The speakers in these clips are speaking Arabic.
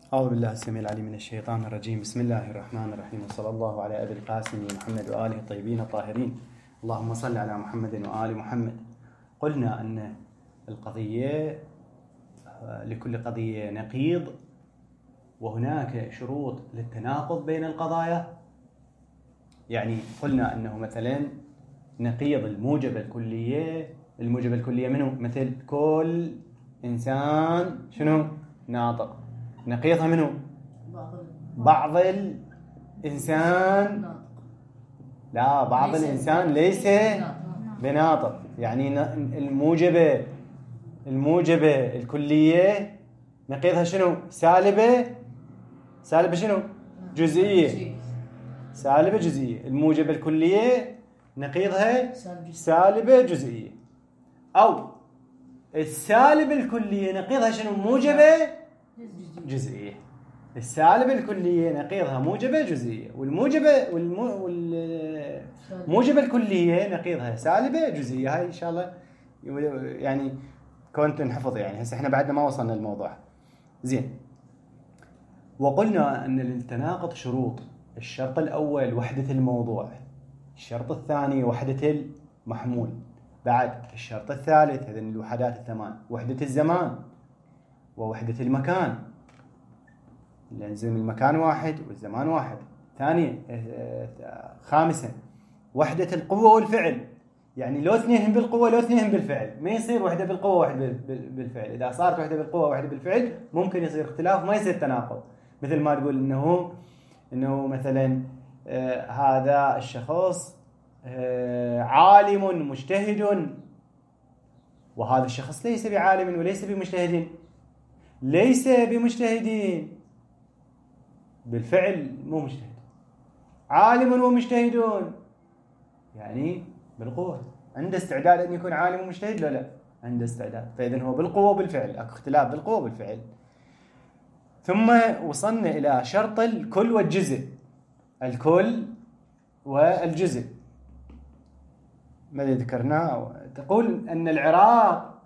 أعوذ بالله السميع العليم من الشيطان الرجيم. بسم الله الرحمن الرحيم، وصلى الله على أبي القاسم محمد وآله الطيبين الطاهرين. اللهم صل على محمد وآل محمد. قلنا أن القضية لكل قضية نقيض، وهناك شروط للتناقض بين القضايا. يعني قلنا أنه مثلا نقيض الموجبة الكلية منه مثل كل إنسان شنو ناطق، نقيضها منه بعض الإنسان لا، بعض الإنسان ليس بناطق. يعني الموجبة الكلية نقيضها شنو؟ سالبة شنو؟ جزئية. سالبة جزئية. الموجبة الكلية نقيضها سالبة جزئية. أو السالبة الكلية نقيضها شنو؟ موجبة جزئية. السالبة الكلية نقيضها موجبة جزئية، والموجبة الكلية نقيضها سالبة جزئية. هاي إن شاء الله يعني كنت نحفظ. يعني هسه احنا بعدنا ما وصلنا الموضوع زين. وقلنا أن للتناقض شروط. الشرط الأول وحدة الموضوع، الشرط الثاني وحدة المحمول، بعد الشرط الثالث هذين الوحدات الثمان: وحدة الزمان ووحدة المكان، لازم المكان واحد والزمان واحد. ثانيا خامسا وحدة القوة والفعل، يعني لو اثنين بالقوة لو اثنين بالفعل، ما يصير وحدة بالقوة وحدة بالفعل. إذا صارت وحدة بالقوة وحدة بالفعل ممكن يصير اختلاف، ما يصير تناقض. مثل ما تقول إنه مثلا هذا الشخص عالم مجتهد، وهذا الشخص ليس بعالم وليس بمجتهد. ليس بمجتهدين بالفعل مو مجتهد، عالم ومجتهدون يعني بالقوة. عنده استعداد أن يكون عالم ومجتهد لا عنده استعداد. فإذن هو بالقوة وبالفعل، أكو اختلاف بالقوة وبالفعل. ثم وصلنا إلى شرط الكل والجزء. الكل والجزء ماذا ذكرناه؟ تقول أن العراق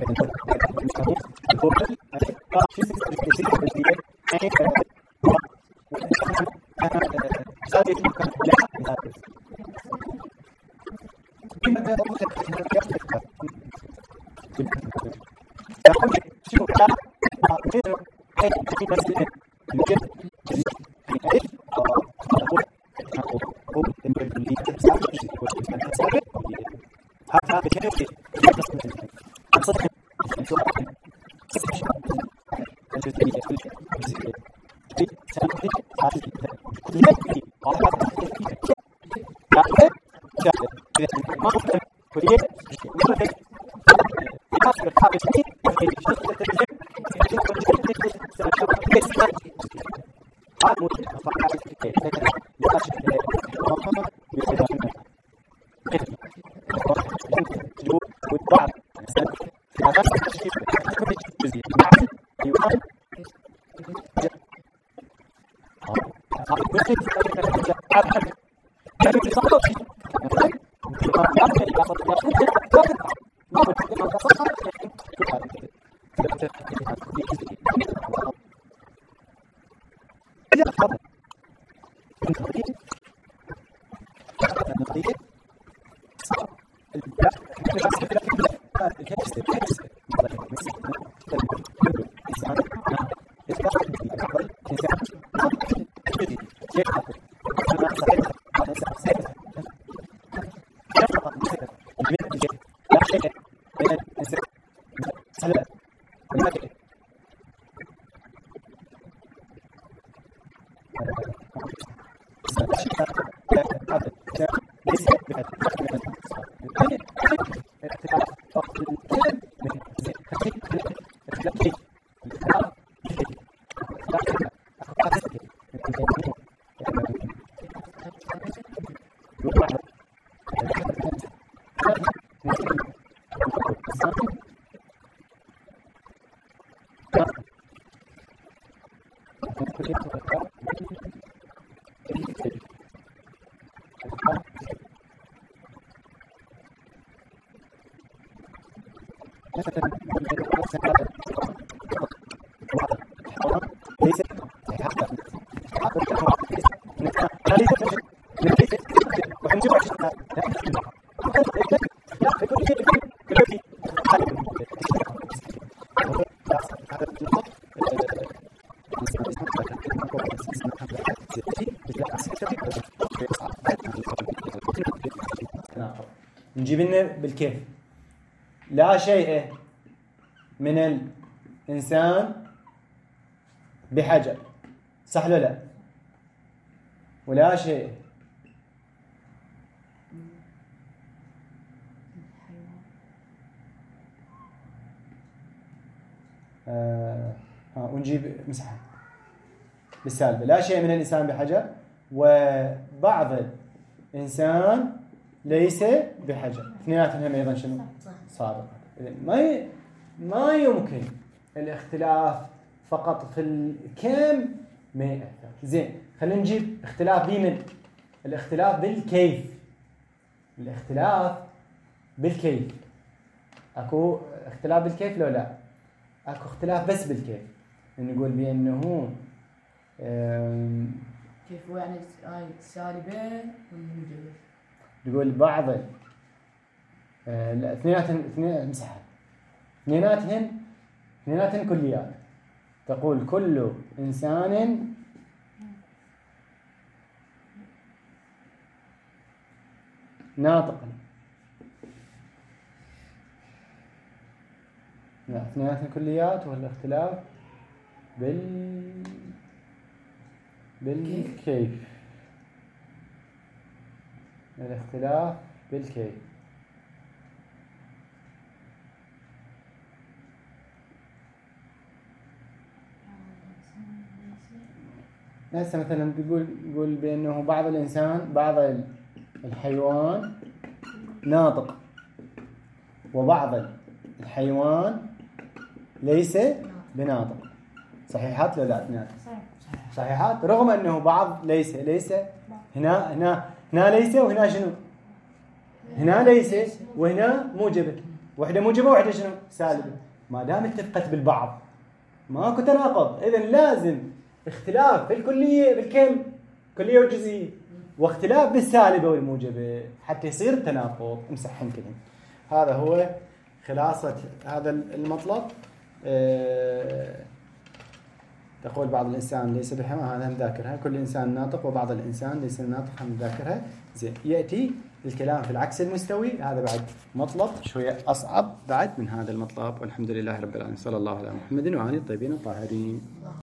نجيب لنا بالكيف. لا شيء من الإنسان بحجر، صح ولا لا؟ ولا شيء ونجيب مسحة بالسالبة. لا شيء من الإنسان بحجر، وبعض الإنسان ليس بحجر. اثنيناتهم هم أيضا شنو؟ صادق. ما يمكن الاختلاف فقط في الكم ما يأثر. زين، خلينا نجيب اختلاف بمن؟ الاختلاف بالكيف. الاختلاف بالكيف. اكو اختلاف بالكيف لو لا؟ اكو اختلاف بس بالكيف. نقول بأنه كيف هو يعني سالبة والموجبة. تقول بعض اثنيناتهم مسحة، اثنيناتهم كليات. تقول كل إنسان ناطق. لا، اثنيناتهم كليات، والاختلاف بالكيف. الاختلاف بالكيف. هسه مثلا تقول بأنه بعض الإنسان، بعض الحيوان ناطق، وبعض الحيوان ليس بناطق. صحيحات ولا لا؟ اثنين صحيحات، رغم أنه بعض ليس هنا ليس، وهنا شنو؟ هنا ليس وهنا موجبة. واحدة موجبة وواحدة شنو؟ سالبة. ما دام اتفقت بالبعض ماكو تناقض، إذن لازم اختلاف في الكلية بالكم كلية وجزئية، واختلاف بالسالبة والموجبة حتى يصير تناقض. امسحهم كلهم. هذا هو خلاصة هذا المطلب. تقول بعض الإنسان ليس بحمى، هذا هم ذاكرها. كل إنسان ناطق وبعض الإنسان ليس ناطق، هم ذاكرها. زين. يأتي الكلام في العكس المستوي، هذا بعد مطلب شوية أصعب بعد من هذا المطلب. والحمد لله رب العالمين، صلى الله على محمد وعلى الطيبين الطاهرين.